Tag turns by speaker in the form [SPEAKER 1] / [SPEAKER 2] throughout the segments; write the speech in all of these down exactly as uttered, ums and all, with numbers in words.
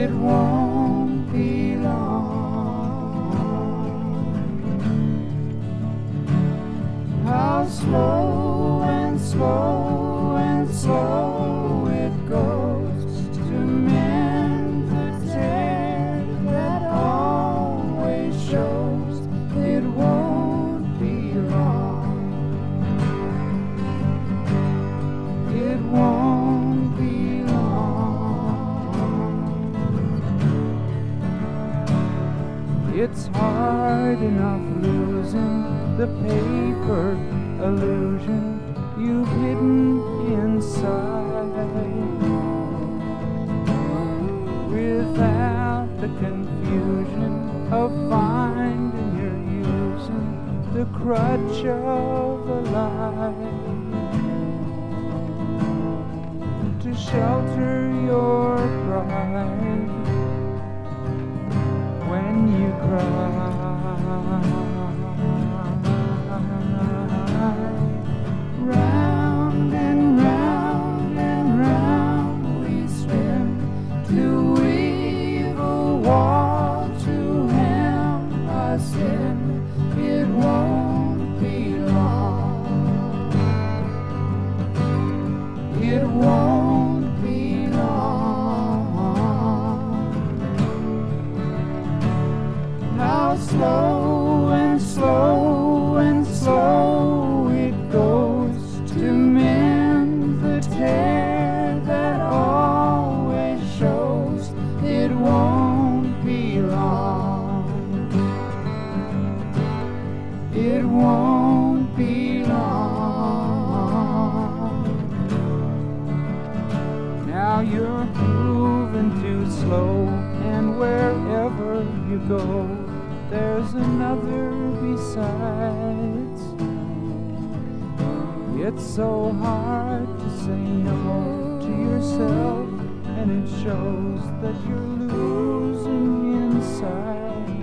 [SPEAKER 1] It won't be long. How slow and slow and slow it goes to mend the tear that always shows. It won't be long. It won't be long. It's hard enough losing the paper illusion you've hidden inside, without the confusion of finding you're using the crutch of a lie to shelter your pride when you cry. Round and round and round we swim, to weave a wall to hem us in. It won't be long. It won't be long. How slow and slow and slow it goes to mend the tear that always shows. It won't be long. It won't be long. Now you're moving too slow, and wherever you go, there's another besides. It's so hard to say no to yourself, and it shows that you're losing inside.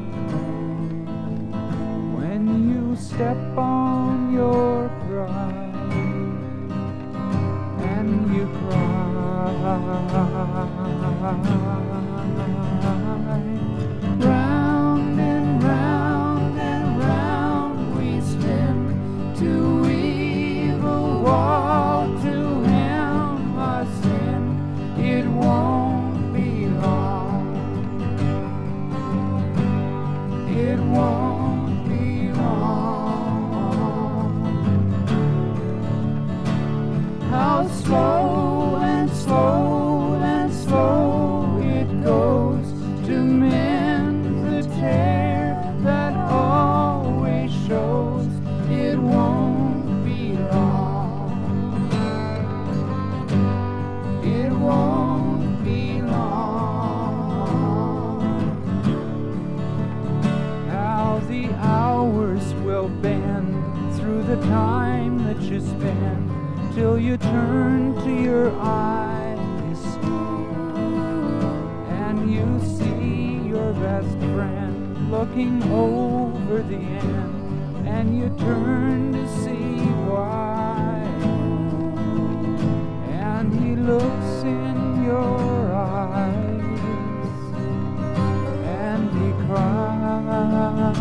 [SPEAKER 1] When you step on your pride and you cry, round and round and round we spin, to weave a wall to hem us in. It won't be long. It won't be long. How slow and slow and slow it goes to mend the tear that always shows. It won't be long. It won't be long. How the hours will bend through the time that you spend, till you turn to your eyes and you see your best friend looking over the end, and you turn to see why, and he looks in your eyes and he cries.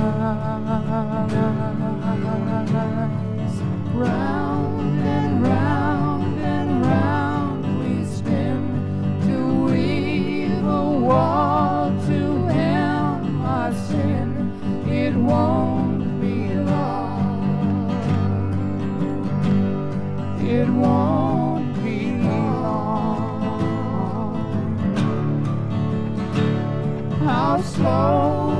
[SPEAKER 1] Round and round and round we spin, to weave a wall to hem us in. It won't be long. It won't be long. How slow